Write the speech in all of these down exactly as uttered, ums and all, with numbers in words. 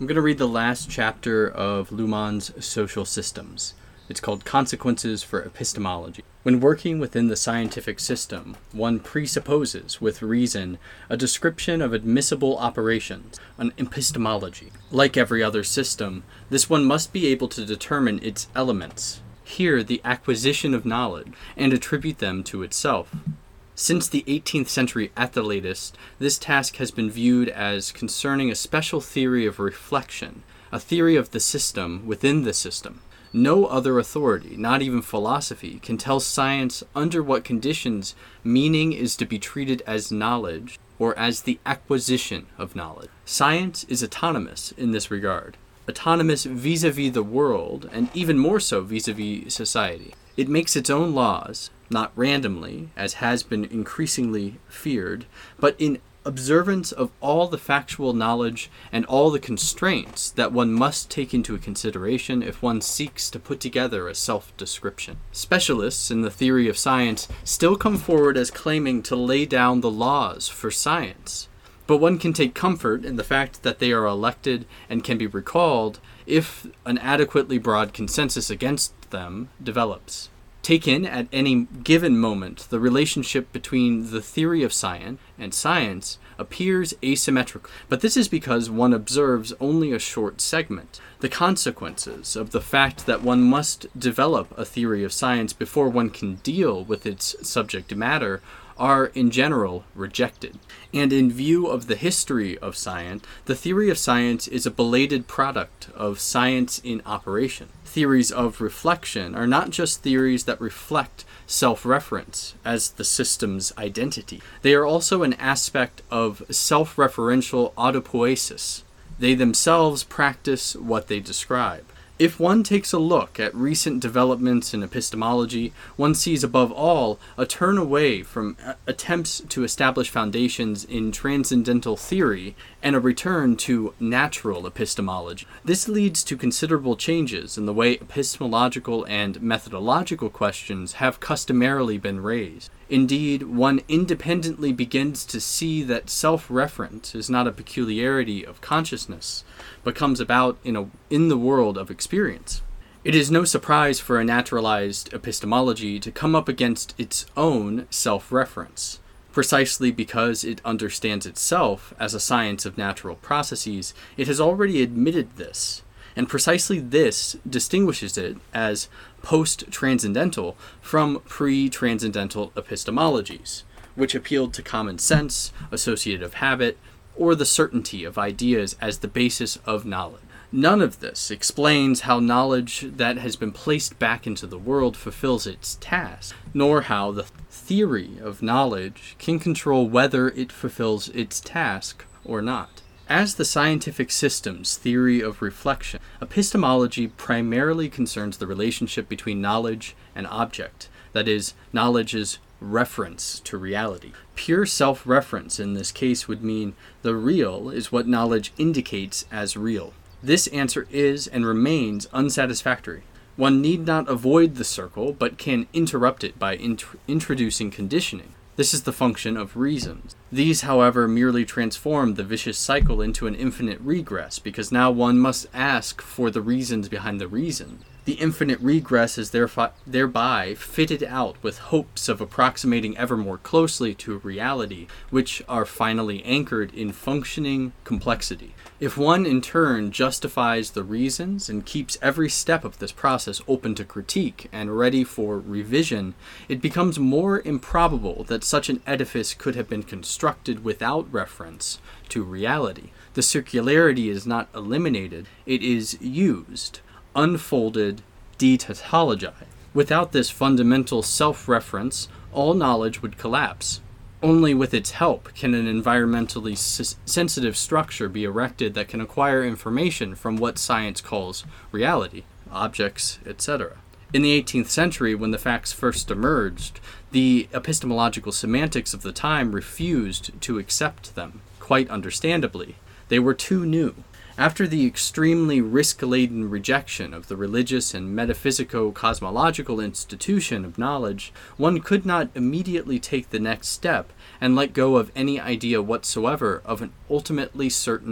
I'm going to read the last chapter of Luhmann's Social Systems. It's called Consequences for Epistemology. When working within the scientific system, one presupposes, with reason, a description of admissible operations, an epistemology. Like every other system, this one must be able to determine its elements, here the acquisition of knowledge, and attribute them to itself. Since the eighteenth century at the latest, this task has been viewed as concerning a special theory of reflection, a theory of the system within the system. No other authority, not even philosophy, can tell science under what conditions meaning is to be treated as knowledge or as the acquisition of knowledge. Science is autonomous in this regard, autonomous vis-a-vis the world, and even more so vis-a-vis society. It makes its own laws, not randomly, as has been increasingly feared, but in observance of all the factual knowledge and all the constraints that one must take into consideration if one seeks to put together a self-description. Specialists in the theory of science still come forward as claiming to lay down the laws for science, but one can take comfort in the fact that they are elected and can be recalled if an adequately broad consensus against them develops. Taken at any given moment, the relationship between the theory of science and science appears asymmetrical, but this is because one observes only a short segment. The consequences of the fact that one must develop a theory of science before one can deal with its subject matter are in general rejected. And in view of the history of science, the theory of science is a belated product of science in operation. Theories of reflection are not just theories that reflect self-reference as the system's identity. They are also an aspect of self-referential autopoiesis. They themselves practice what they describe. If one takes a look at recent developments in epistemology, one sees above all a turn away from attempts to establish foundations in transcendental theory and a return to natural epistemology. This leads to considerable changes in the way epistemological and methodological questions have customarily been raised. Indeed, one independently begins to see that self-reference is not a peculiarity of consciousness, but comes about in, a, in the world of experience. It is no surprise for a naturalized epistemology to come up against its own self-reference. Precisely because it understands itself as a science of natural processes, it has already admitted this, and precisely this distinguishes it as post-transcendental from pre-transcendental epistemologies, which appealed to common sense, associative habit, or the certainty of ideas as the basis of knowledge. None of this explains how knowledge that has been placed back into the world fulfills its task, nor how the theory of knowledge can control whether it fulfills its task or not. As the scientific system's theory of reflection, epistemology primarily concerns the relationship between knowledge and object, that is, knowledge's reference to reality. Pure self-reference in this case would mean the real is what knowledge indicates as real. This answer is and remains unsatisfactory. One need not avoid the circle, but can interrupt it by int- introducing conditioning. This is the function of reasons. These, however, merely transform the vicious cycle into an infinite regress, because now one must ask for the reasons behind the reason. The infinite regress is therefore, thereby fitted out with hopes of approximating ever more closely to reality, which are finally anchored in functioning complexity. If one in turn justifies the reasons and keeps every step of this process open to critique and ready for revision, it becomes more improbable that such an edifice could have been constructed without reference to reality. The circularity is not eliminated, it is used, unfolded, detautologized. Without this fundamental self-reference, all knowledge would collapse. Only with its help can an environmentally s- sensitive structure be erected that can acquire information from what science calls reality, objects, et cetera. In the eighteenth century, when the facts first emerged, the epistemological semantics of the time refused to accept them, quite understandably. They were too new. After the extremely risk-laden rejection of the religious and metaphysico-cosmological institution of knowledge, one could not immediately take the next step and let go of any idea whatsoever of an ultimately certain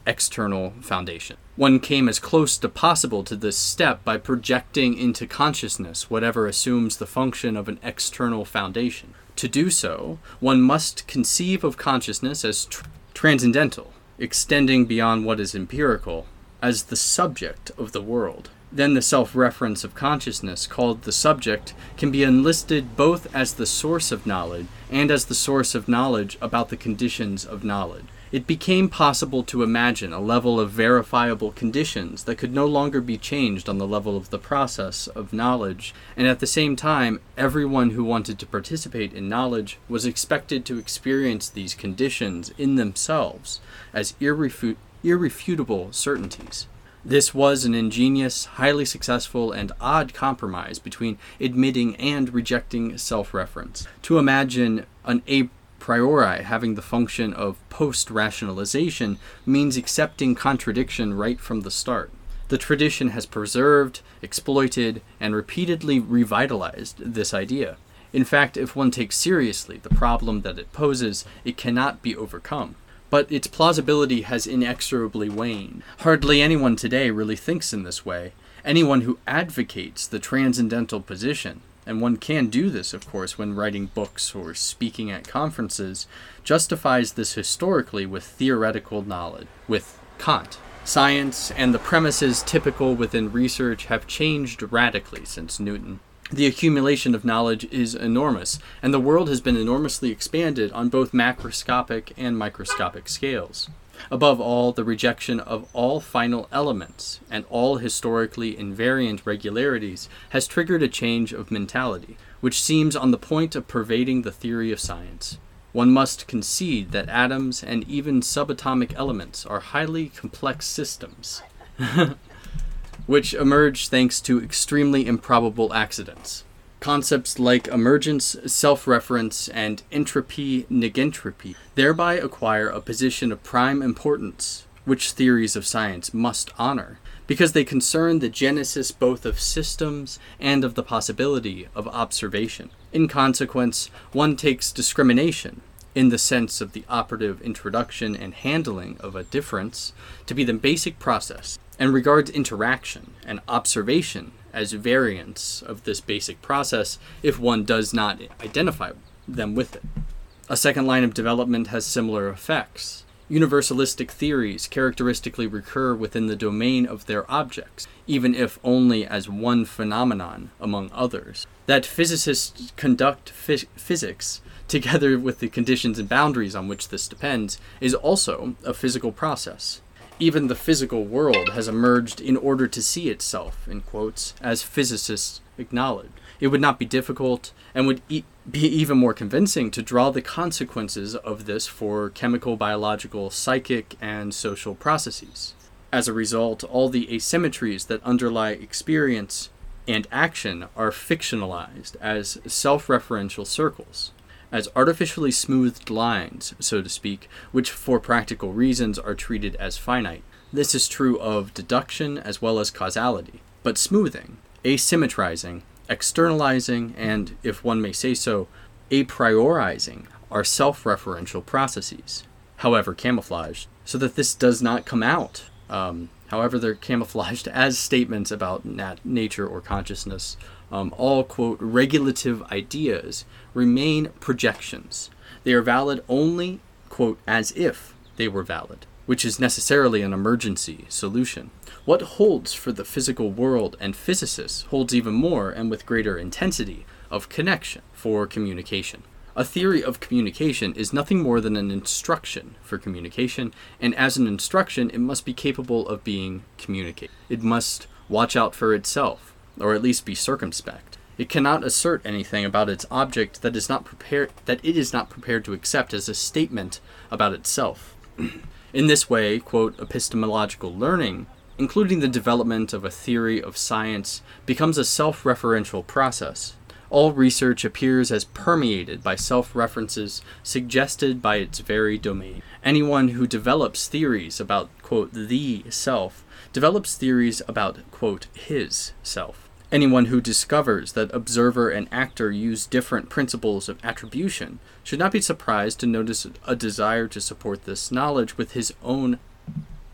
external foundation. One came as close to possible to this step by projecting into consciousness whatever assumes the function of an external foundation. To do so, one must conceive of consciousness as tr- transcendental, extending beyond what is empirical, as the subject of the world. Then the self-reference of consciousness, called the subject, can be enlisted both as the source of knowledge and as the source of knowledge about the conditions of knowledge. It became possible to imagine a level of verifiable conditions that could no longer be changed on the level of the process of knowledge, and at the same time, everyone who wanted to participate in knowledge was expected to experience these conditions in themselves as irrefu- irrefutable certainties. This was an ingenious, highly successful, and odd compromise between admitting and rejecting self-reference. To imagine an a priori having the function of post-rationalization means accepting contradiction right from the start. The tradition has preserved, exploited, and repeatedly revitalized this idea. In fact, if one takes seriously the problem that it poses, it cannot be overcome. But its plausibility has inexorably waned. Hardly anyone today really thinks in this way. Anyone who advocates the transcendental position, and one can do this, of course, when writing books or speaking at conferences, justifies this historically with theoretical knowledge, with Kant. Science and the premises typical within research have changed radically since Newton. The accumulation of knowledge is enormous, and the world has been enormously expanded on both macroscopic and microscopic scales. Above all, the rejection of all final elements and all historically invariant regularities has triggered a change of mentality, which seems on the point of pervading the theory of science. One must concede that atoms and even subatomic elements are highly complex systems, which emerge thanks to extremely improbable accidents. Concepts like emergence, self-reference, and entropy-negentropy thereby acquire a position of prime importance, which theories of science must honor, because they concern the genesis both of systems and of the possibility of observation. In consequence, one takes discrimination, in the sense of the operative introduction and handling of a difference, to be the basic process, and regards interaction and observation as variants of this basic process if one does not identify them with it. A second line of development has similar effects. Universalistic theories characteristically recur within the domain of their objects, even if only as one phenomenon among others. That physicists conduct phys- physics together with the conditions and boundaries on which this depends is also a physical process. Even the physical world has emerged in order to see itself, in quotes, as physicists acknowledge. It would not be difficult, and would e- be even more convincing, to draw the consequences of this for chemical, biological, psychic, and social processes. As a result, all the asymmetries that underlie experience and action are fictionalized as self-referential circles, as artificially smoothed lines, so to speak, which for practical reasons are treated as finite. This is true of deduction as well as causality. But smoothing, asymmetrizing, externalizing, and, if one may say so, a priorizing are self-referential processes, however camouflaged, so that this does not come out. Um, however they're camouflaged as statements about nat- nature or consciousness. Um, all, quote, regulative ideas remain projections. They are valid only, quote, as if they were valid, which is necessarily an emergency solution. What holds for the physical world and physicists holds even more, and with greater intensity, of connection for communication. A theory of communication is nothing more than an instruction for communication, and as an instruction, it must be capable of being communicated. It must watch out for itself, or at least be circumspect. It cannot assert anything about its object that is not prepared that it is not prepared to accept as a statement about itself. In this way, quote, epistemological learning, including the development of a theory of science, becomes a self-referential process. All research appears as permeated by self-references suggested by its very domain. Anyone who develops theories about, quote, the self, develops theories about, quote, his self. Anyone who discovers that observer and actor use different principles of attribution should not be surprised to notice a desire to support this knowledge with his own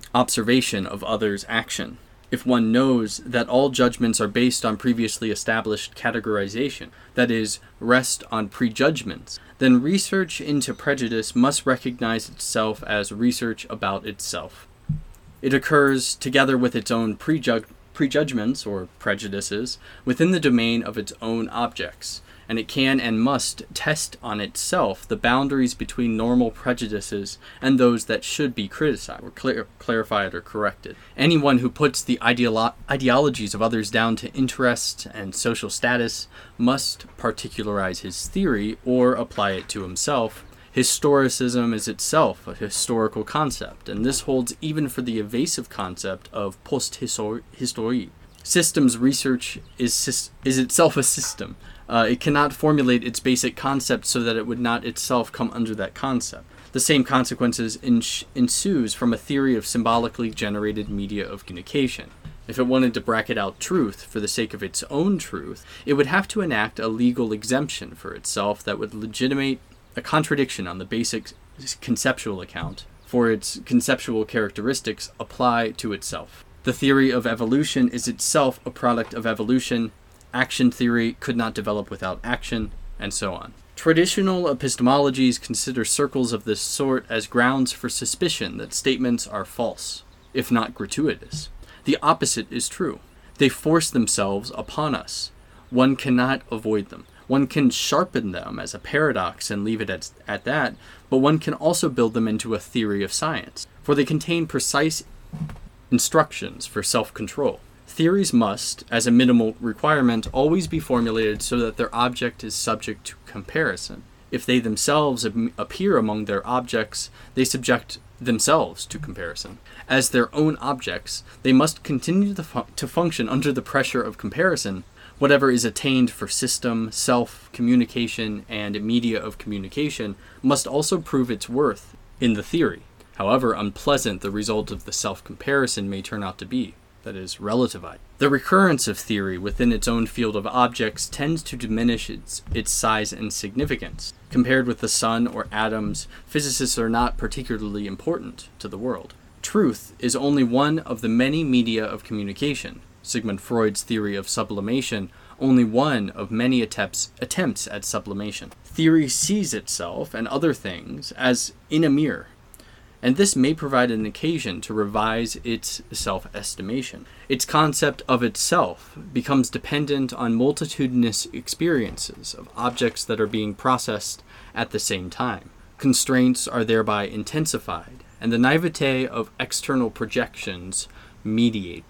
observation of others' action. If one knows that all judgments are based on previously established categorization, that is, rest on prejudgments, then research into prejudice must recognize itself as research about itself. It occurs together with its own prejud- prejudgments or prejudices within the domain of its own objects, and it can and must test on itself the boundaries between normal prejudices and those that should be criticized or clar- clarified or corrected. Anyone who puts the ideolo- ideologies of others down to interest and social status must particularize his theory or apply it to himself. Historicism is itself a historical concept, and this holds even for the evasive concept of post-histoire. Systems research is, is itself a system. Uh, it cannot formulate its basic concept so that it would not itself come under that concept. The same consequences ins- ensues from a theory of symbolically generated media of communication. If it wanted to bracket out truth for the sake of its own truth, it would have to enact a legal exemption for itself that would legitimate a contradiction on the basic conceptual account, for its conceptual characteristics apply to itself. The theory of evolution is itself a product of evolution. Action theory could not develop without action, and so on. Traditional epistemologies consider circles of this sort as grounds for suspicion that statements are false, if not gratuitous. The opposite is true. They force themselves upon us. One cannot avoid them. One can sharpen them as a paradox and leave it at, at that, but one can also build them into a theory of science, for they contain precise instructions for self-control. Theories must, as a minimal requirement, always be formulated so that their object is subject to comparison. If they themselves appear among their objects, they subject themselves to comparison. As their own objects, they must continue to, fu- to function under the pressure of comparison. Whatever is attained for system, self, communication, and media of communication must also prove its worth in the theory, however unpleasant the result of the self-comparison may turn out to be. That is, relativized. The recurrence of theory within its own field of objects tends to diminish its, its size and significance. Compared with the sun or atoms, physicists are not particularly important to the world. Truth is only one of the many media of communication. Sigmund Freud's theory of sublimation, only one of many attempts, attempts at sublimation. Theory sees itself and other things as in a mirror, and this may provide an occasion to revise its self-estimation. Its concept of itself becomes dependent on multitudinous experiences of objects that are being processed at the same time. Constraints are thereby intensified, and the naivete of external projections mediate.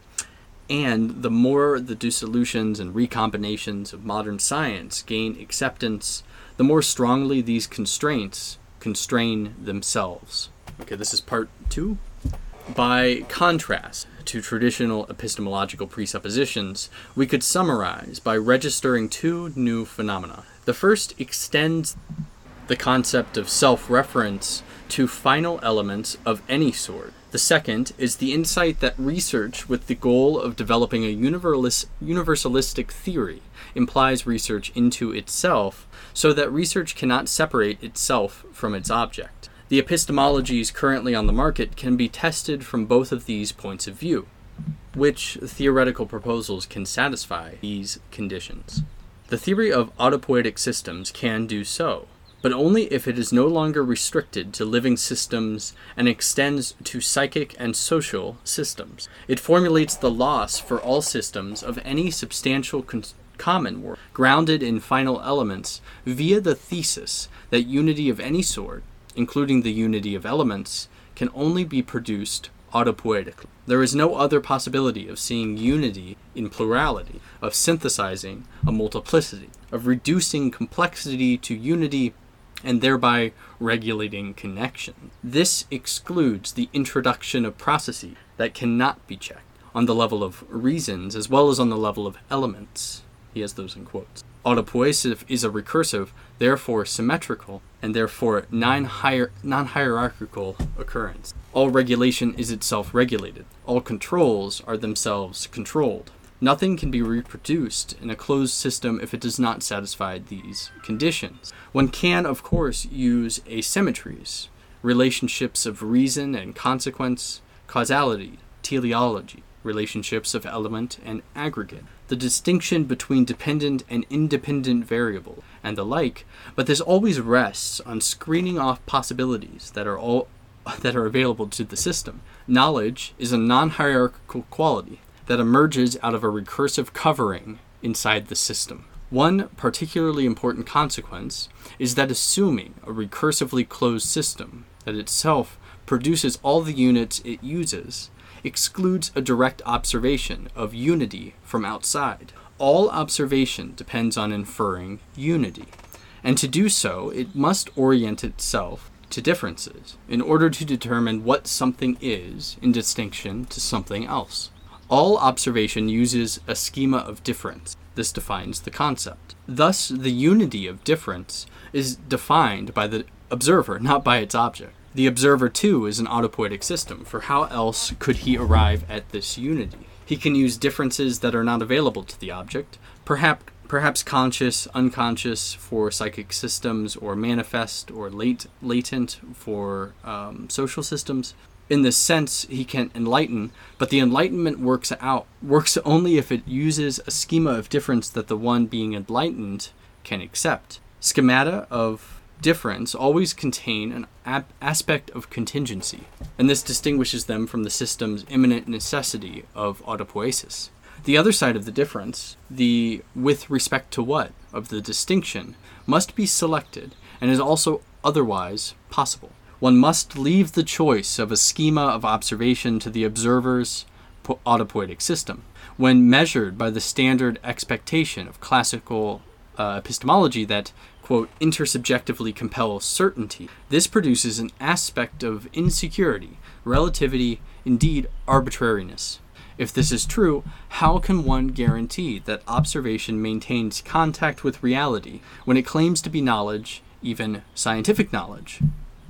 And the more the dissolutions and recombinations of modern science gain acceptance, the more strongly these constraints constrain themselves. Okay, this is part two. By contrast to traditional epistemological presuppositions, we could summarize by registering two new phenomena. The first extends the concept of self-reference to final elements of any sort. The second is the insight that research with the goal of developing a universalis- universalistic theory implies research into itself, so that research cannot separate itself from its object. The epistemologies currently on the market can be tested from both of these points of view. Which theoretical proposals can satisfy these conditions? The theory of autopoietic systems can do so, but only if it is no longer restricted to living systems and extends to psychic and social systems. It formulates the loss for all systems of any substantial con- common world, grounded in final elements, via the thesis that unity of any sort, including the unity of elements, can only be produced autopoietically. There is no other possibility of seeing unity in plurality, of synthesizing a multiplicity, of reducing complexity to unity, and thereby regulating connection. This excludes the introduction of processes that cannot be checked, on the level of reasons as well as on the level of elements. He has those in quotes. Autopoiesis is a recursive, therefore symmetrical, and therefore non-hier- non-hierarchical occurrence. All regulation is itself regulated. All controls are themselves controlled. Nothing can be reproduced in a closed system if it does not satisfy these conditions. One can, of course, use asymmetries, relationships of reason and consequence, causality, teleology, relationships of element and aggregate, the distinction between dependent and independent variables, and the like, but this always rests on screening off possibilities that are all that are available to the system. Knowledge is a non-hierarchical quality that emerges out of a recursive covering inside the system. One particularly important consequence is that assuming a recursively closed system that itself produces all the units it uses excludes a direct observation of unity from outside. All observation depends on inferring unity, and to do so, it must orient itself to differences in order to determine what something is in distinction to something else. All observation uses a schema of difference. This defines the concept. Thus, the unity of difference is defined by the observer, not by its object. The observer, too, is an autopoietic system, for how else could he arrive at this unity? He can use differences that are not available to the object, perhaps perhaps conscious, unconscious for psychic systems, or manifest or late, latent for um, social systems. In this sense, he can enlighten, but the enlightenment works out works only if it uses a schema of difference that the one being enlightened can accept. Schemata of difference always contain an ab- aspect of contingency, and this distinguishes them from the system's immanent necessity of autopoiesis. The other side of the difference, the with respect to what of the distinction, must be selected and is also otherwise possible. One must leave the choice of a schema of observation to the observer's autopoietic system. When measured by the standard expectation of classical uh, epistemology that, quote, intersubjectively compels certainty, this produces an aspect of insecurity, relativity, indeed arbitrariness. If this is true, how can one guarantee that observation maintains contact with reality when it claims to be knowledge, even scientific knowledge?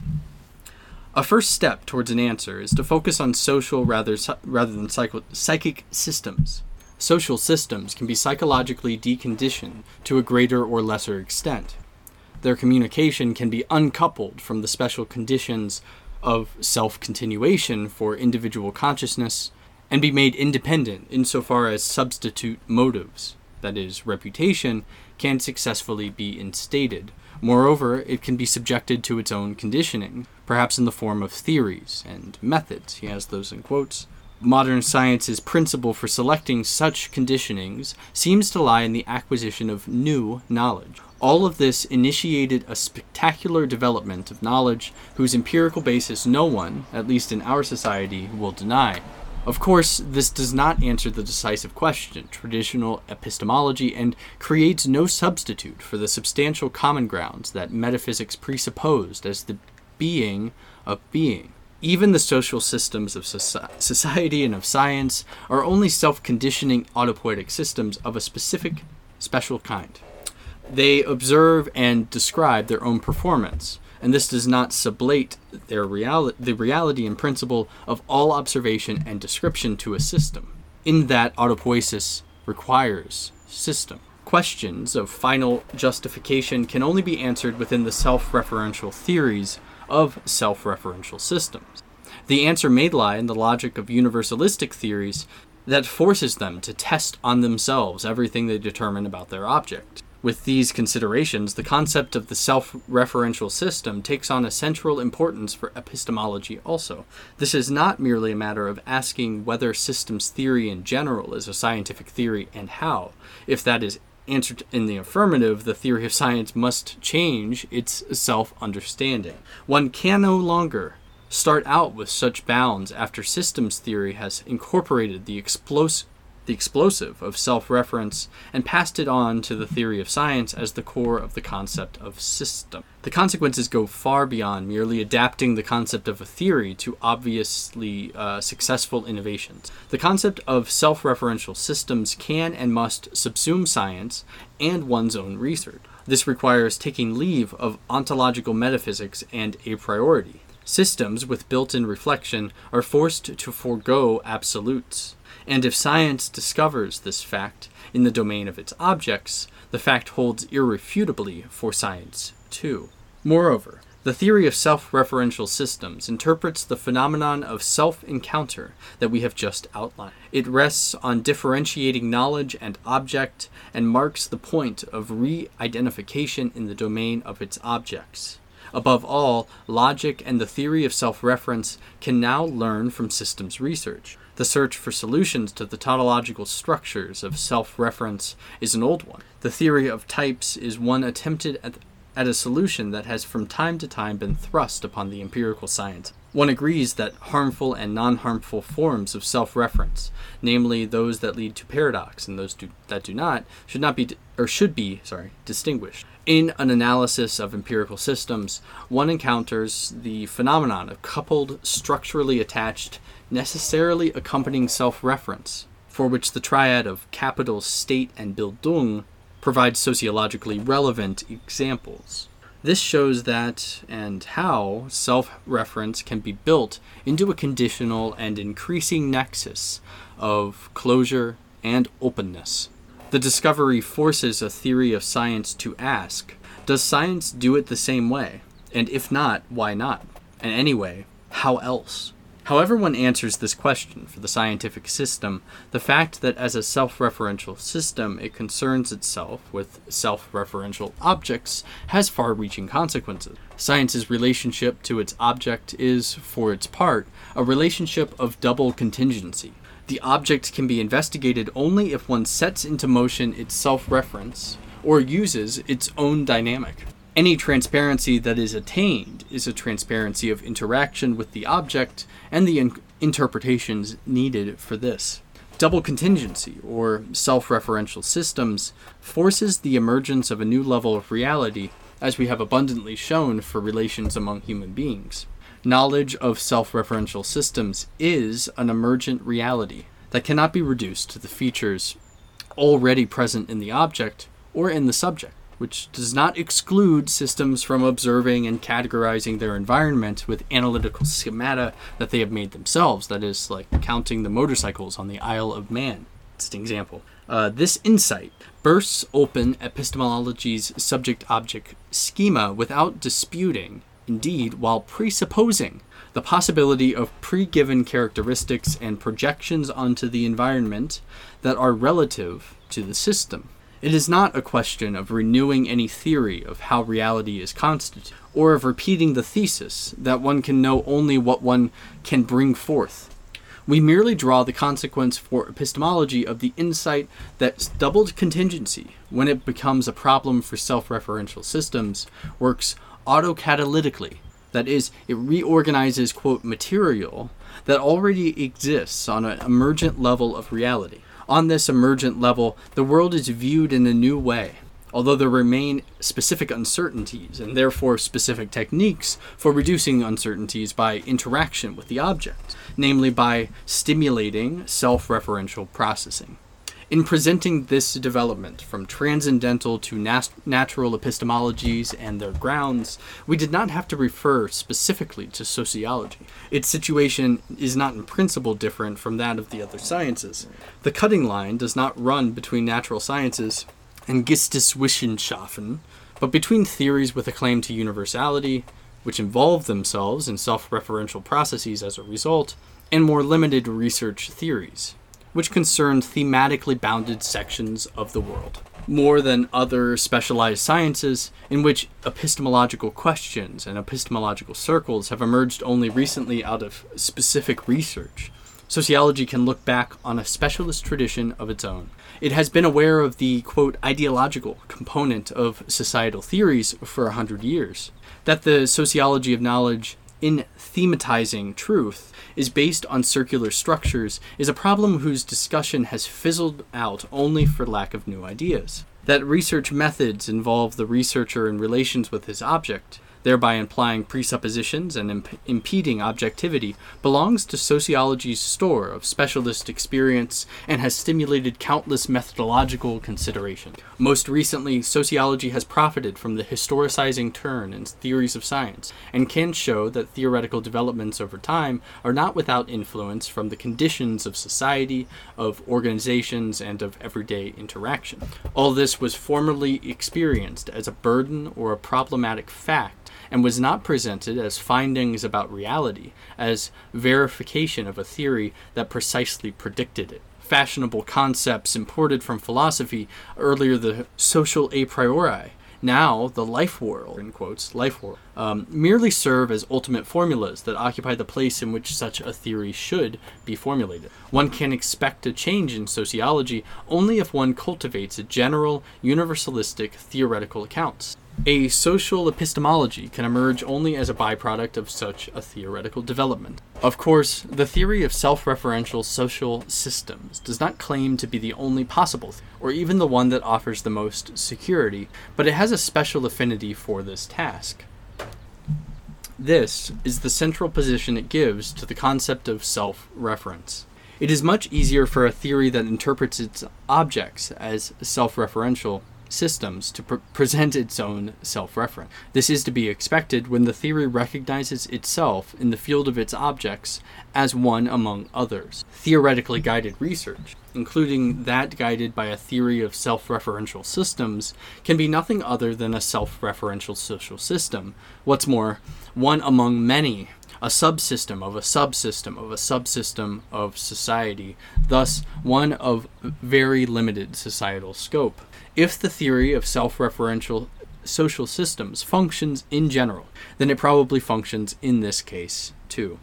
A first step towards an answer is to focus on social rather, rather than psycho- psychic systems. Social systems can be psychologically deconditioned to a greater or lesser extent. Their communication can be uncoupled from the special conditions of self-continuation for individual consciousness, and be made independent insofar as substitute motives, that is, reputation, can successfully be instated. Moreover, it can be subjected to its own conditioning, perhaps in the form of theories and methods. He has those in quotes. Modern science's principle for selecting such conditionings seems to lie in the acquisition of new knowledge. All of this initiated a spectacular development of knowledge whose empirical basis no one, at least in our society, will deny. Of course, this does not answer the decisive question, traditional epistemology, and creates no substitute for the substantial common grounds that metaphysics presupposed as the being of being. Even the social systems of society and of science are only self-conditioning autopoietic systems of a specific, special kind. They observe and describe their own performance, and this does not sublate their reali- the reality and principle of all observation and description to a system, in that autopoiesis requires system. Questions of final justification can only be answered within the self-referential theories of self-referential systems. The answer may lie in the logic of universalistic theories that forces them to test on themselves everything they determine about their object. With these considerations, the concept of the self-referential system takes on a central importance for epistemology also. This is not merely a matter of asking whether systems theory in general is a scientific theory and how. If that is answered in the affirmative, the theory of science must change its self-understanding. One can no longer start out with such bounds after systems theory has incorporated the explos- the explosive of self-reference and passed it on to the theory of science as the core of the concept of system. The consequences go far beyond merely adapting the concept of a theory to obviously uh, successful innovations. The concept of self-referential systems can and must subsume science and one's own research. This requires taking leave of ontological metaphysics and a priority. Systems with built-in reflection are forced to forego absolutes. And if science discovers this fact in the domain of its objects, the fact holds irrefutably for science, too. Moreover, The theory of self-referential systems interprets the phenomenon of self-encounter that we have just outlined. It rests on differentiating knowledge and object and marks the point of re-identification in the domain of its objects. Above all, logic and the theory of self-reference can now learn from systems research. The search for solutions to the tautological structures of self-reference is an old one. The theory of types is one attempted at, at a solution that has from time to time been thrust upon the empirical science. One agrees that harmful and non-harmful forms of self-reference, namely those that lead to paradox and those do, that do not, should not be or should be, sorry, distinguished. In an analysis of empirical systems, one encounters the phenomenon of coupled, structurally attached, necessarily accompanying self-reference, for which the triad of capital, state, and Bildung provides sociologically relevant examples. This shows that and how self-reference can be built into a conditional and increasing nexus of closure and openness. The discovery forces a theory of science to ask, does science do it the same way? And if not, why not? And anyway, how else? However one answers this question for the scientific system, the fact that as a self-referential system it concerns itself with self-referential objects has far-reaching consequences. Science's relationship to its object is, for its part, a relationship of double contingency. The object can be investigated only if one sets into motion its self-reference or uses its own dynamic. Any transparency that is attained is a transparency of interaction with the object and the in- interpretations needed for this. Double contingency, or self-referential systems, forces the emergence of a new level of reality, as we have abundantly shown for relations among human beings. Knowledge of self-referential systems is an emergent reality that cannot be reduced to the features already present in the object or in the subject, which does not exclude systems from observing and categorizing their environment with analytical schemata that they have made themselves, that is, like counting the motorcycles on the Isle of Man. It's an example. Uh, this insight bursts open epistemology's subject-object schema without disputing, indeed, while presupposing the possibility of pre-given characteristics and projections onto the environment that are relative to the system. It is not a question of renewing any theory of how reality is constituted, or of repeating the thesis that one can know only what one can bring forth. We merely draw the consequence for epistemology of the insight that doubled contingency, when it becomes a problem for self-referential systems, works autocatalytically. That is, it reorganizes, quote, material that already exists on an emergent level of reality. On this emergent level, the world is viewed in a new way, although there remain specific uncertainties and therefore specific techniques for reducing uncertainties by interaction with the object, namely by stimulating self-referential processing. In presenting this development from transcendental to nat- natural epistemologies and their grounds, we did not have to refer specifically to sociology. Its situation is not in principle different from that of the other sciences. The cutting line does not run between natural sciences and Geisteswissenschaften, but between theories with a claim to universality, which involve themselves in self-referential processes as a result, and more limited research theories, which concern thematically bounded sections of the world, more than other specialized sciences in which epistemological questions and epistemological circles have emerged only recently out of specific research. Sociology can look back on a specialist tradition of its own. It has been aware of the, quote, ideological component of societal theories for a hundred years, that the sociology of knowledge in thematizing truth is based on circular structures is a problem whose discussion has fizzled out only for lack of new ideas. That research methods involve the researcher in relations with his object, thereby implying presuppositions and imp- impeding objectivity, belongs to sociology's store of specialist experience and has stimulated countless methodological consideration. Most recently, sociology has profited from the historicizing turn in theories of science, and can show that theoretical developments over time are not without influence from the conditions of society, of organizations, and of everyday interaction. All this was formerly experienced as a burden or a problematic fact and was not presented as findings about reality, as verification of a theory that precisely predicted it. Fashionable concepts imported from philosophy, earlier the social a priori, now the life world, in quotes, life world, um, merely serve as ultimate formulas that occupy the place in which such a theory should be formulated. One can expect a change in sociology only if one cultivates a general, universalistic theoretical accounts. A social epistemology can emerge only as a byproduct of such a theoretical development. Of course, the theory of self-referential social systems does not claim to be the only possible, or even the one that offers the most security, but it has a special affinity for this task. This is the central position it gives to the concept of self-reference. It is much easier for a theory that interprets its objects as self-referential systems to pre- present its own self-reference. This is to be expected when the theory recognizes itself in the field of its objects as one among others. Theoretically guided research, including that guided by a theory of self-referential systems, can be nothing other than a self-referential social system. What's more, one among many, a subsystem of a subsystem of a subsystem of society, thus one of very limited societal scope. If the theory of self-referential social systems functions in general, then it probably functions in this case too.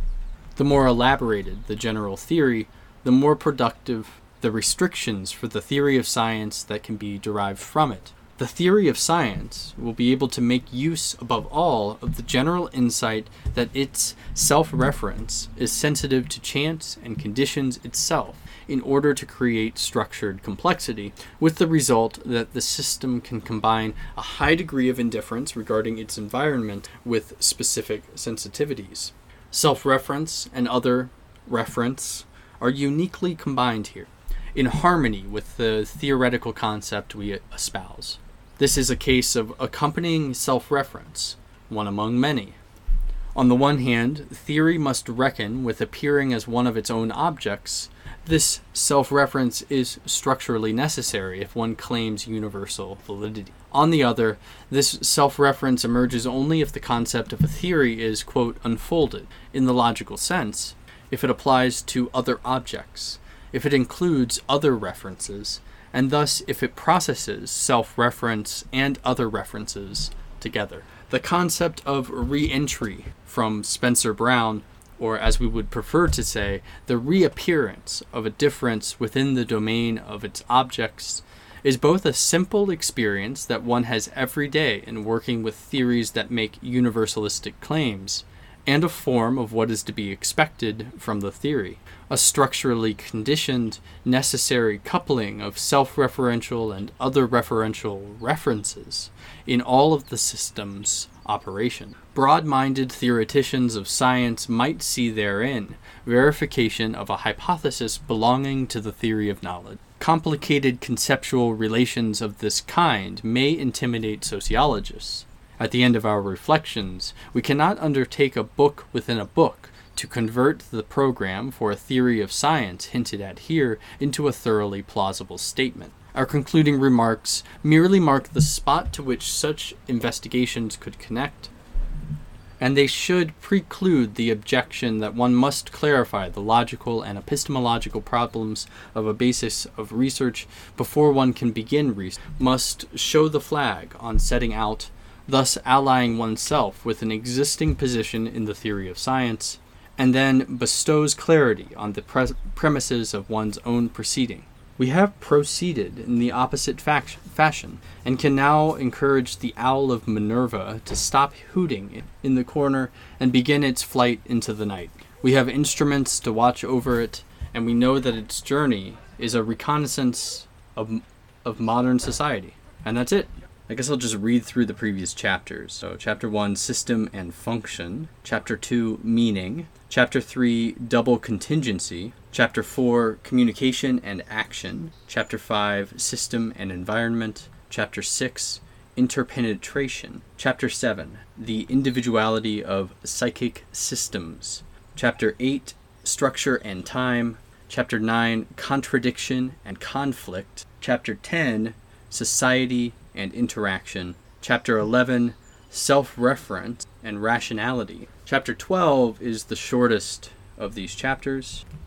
The more elaborated the general theory, the more productive the restrictions for the theory of science that can be derived from it. The theory of science will be able to make use above all of the general insight that its self-reference is sensitive to chance and conditions itself in order to create structured complexity, with the result that the system can combine a high degree of indifference regarding its environment with specific sensitivities. Self-reference and other reference are uniquely combined here, in harmony with the theoretical concept we espouse. This is a case of accompanying self-reference, one among many. On the one hand, theory must reckon with appearing as one of its own objects. This self-reference is structurally necessary if one claims universal validity. On the other, this self-reference emerges only if the concept of a theory is, quote, unfolded, in the logical sense, if it applies to other objects, if it includes other references, and thus if it processes self-reference and other references together. The concept of re-entry from Spencer Brown, or as we would prefer to say, the reappearance of a difference within the domain of its objects, is both a simple experience that one has every day in working with theories that make universalistic claims, and a form of what is to be expected from the theory, a structurally conditioned, necessary coupling of self-referential and other referential references in all of the system's operation. Broad-minded theoreticians of science might see therein verification of a hypothesis belonging to the theory of knowledge. Complicated conceptual relations of this kind may intimidate sociologists. At the end of our reflections, we cannot undertake a book within a book to convert the program for a theory of science hinted at here into a thoroughly plausible statement. Our concluding remarks merely mark the spot to which such investigations could connect, and they should preclude the objection that one must clarify the logical and epistemological problems of a basis of research before one can begin research, must show the flag on setting out, thus allying oneself with an existing position in the theory of science, and then bestows clarity on the pre- premises of one's own proceeding. We have proceeded in the opposite fac- fashion, and can now encourage the owl of Minerva to stop hooting in the corner and begin its flight into the night. We have instruments to watch over it, and we know that its journey is a reconnaissance of, of modern society. And that's it. I guess I'll just read through the previous chapters. So chapter one, system and function. Chapter two, meaning. Chapter three, double contingency. Chapter four, communication and action. Chapter five, system and environment. Chapter six, interpenetration. Chapter seven, the individuality of psychic systems. Chapter eight, structure and time. Chapter nine, contradiction and conflict. Chapter ten, society and interaction. Chapter eleven, self-reference, and rationality. Chapter twelve is the shortest of these chapters.